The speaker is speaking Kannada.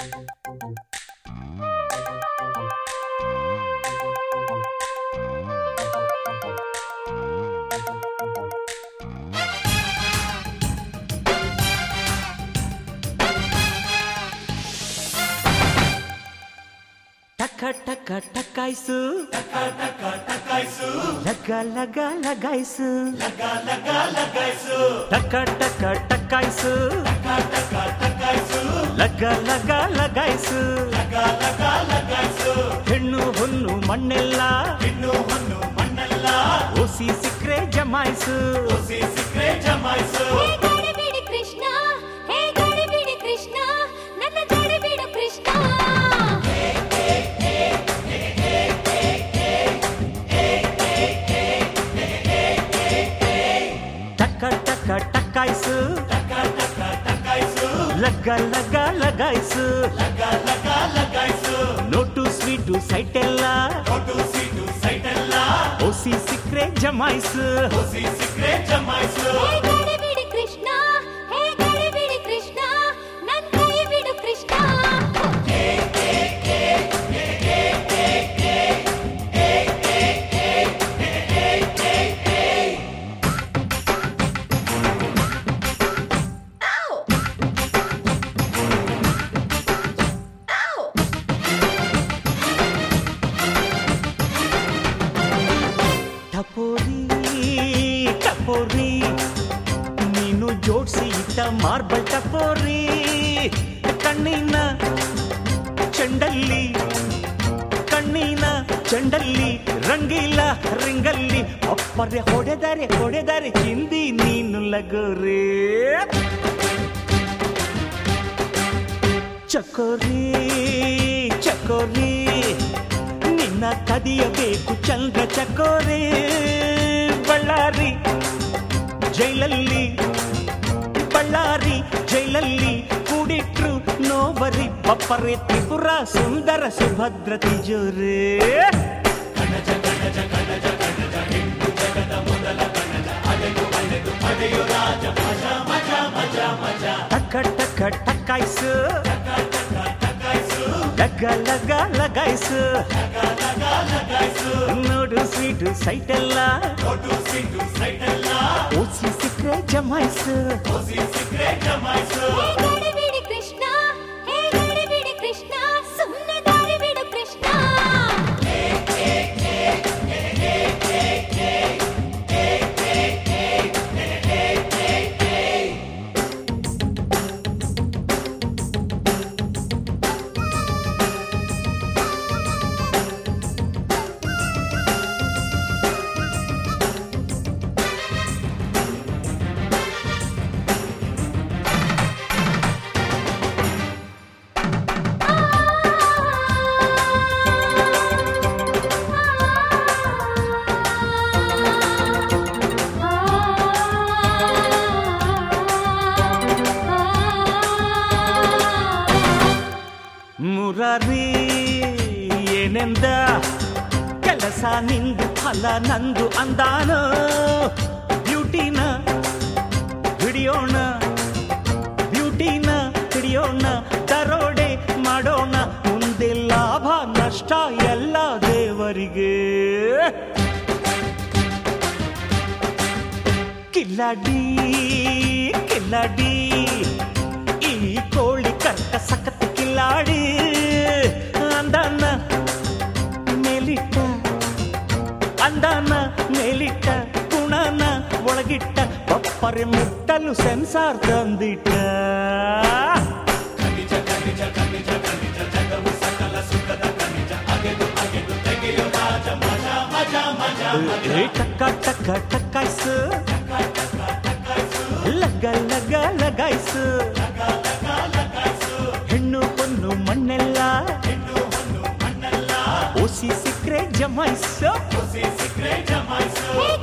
ಟಕ ಟಕಾಯ್ಸು ಲಗ ಲಗ ಲಗಾಯ್ಸು ಟಕ ಟಕ ಟಕಾಯ್ಸು ಲಗ ಲಗ ಲಗಾಯ್ಸು ಹೆಣ್ಣು ಹೊನ್ನು ಮಣ್ಣೆಲ್ಲ ಓಸಿ ಸಿಕ್ರೆ ಜಮಾಯ್ಸು ಟಕಾಯ್ಸು ಲಗ ಲಗ ಲಗಾಯ್ಸು ನೋಟು ಸ್ವೀಟು ಸೈಟೆಲ್ಲ ಓಸಿ ಸಿಕ್ರೆ ಜಮಾಯ್ಸು ಟಪೋರಿ ನೀನು ಜೋಡ್ಸಿ ಇಟ್ಟ ಮಾರ್ಬಲ್ ಟಪೋರಿ ಕಣ್ಣಿನ ಚೆಂಡಲ್ಲಿ ರಂಗಿಲ್ಲ ರಿಂಗಲ್ಲಿ ಅಪ್ಪರೆ ಹೊಡೆದರೆ ಹಿಂದಿ ನೀನು ಲಗೋರಿ ಚಕೋರಿ ನಿನ್ನ ಕದಿಯಬೇಕು ಚಂದ್ರ ಚಕೋರಿ ಬಳ್ಳಾರಿ ಜೈಲಲ್ಲಿ ಕೂಡಿಟ್ರು ನೋವರಿ ಪಪ್ಪರೆ ತ್ರಿಪುರ ಸುಂದರ ಸುಭದ್ರ ತಿಜೋರೆ ಟಕ ಟಕ ಟಕಾಯ್ಸು ಲಗ ಲಗ ಲಗಾಯ್ಸು ನೋಡು ಸ್ವೀಟು ಸೈಟೆಲ್ಲ ಓಸಿ ಸಿಕ್ರೆ ಜಮಾಯ್ಸು ಮುರಾರಿ ಏನೆಂದ ಕೆಲಸ ನಿಂದು ಫಲ ನಂದು ಅಂದಾನ ಬ್ಯೂಟಿನ ಹಿಡಿಯೋಣ ದರೋಡೆ ಮಾಡೋಣ ಮುಂದೆ ಲಾಭ ನಷ್ಟ ಎಲ್ಲ ದೇವರಿಗೆ ಕಿಲ್ಲಾಡಿ ಈ ಕೋಳಿ ಕರ್ಕ ಸಖತ್ ಕಿಲ್ಲಾಡಿ ಅಂದಾನ ಮೇಲಿಟ್ಟ ಗುಣನ ಒಳಗಿಟ್ಟ ಬಪ್ಪರೆ ಮುಟ್ಟಲು ಸೆನ್ಸಾರ್ ತಂದಿಟ್ಟ ಟಕ ಟಕಾಯ್ಸು ಲಗ ಲಗ ಲಗಾಯ್ಸು ಹೆಣ್ಣು ಹೊನ್ನು ಮಣ್ಣೆಲ್ಲ ಓಸಿ ಸಿಕ್ರೆ ಜಮಾಯ್ಸು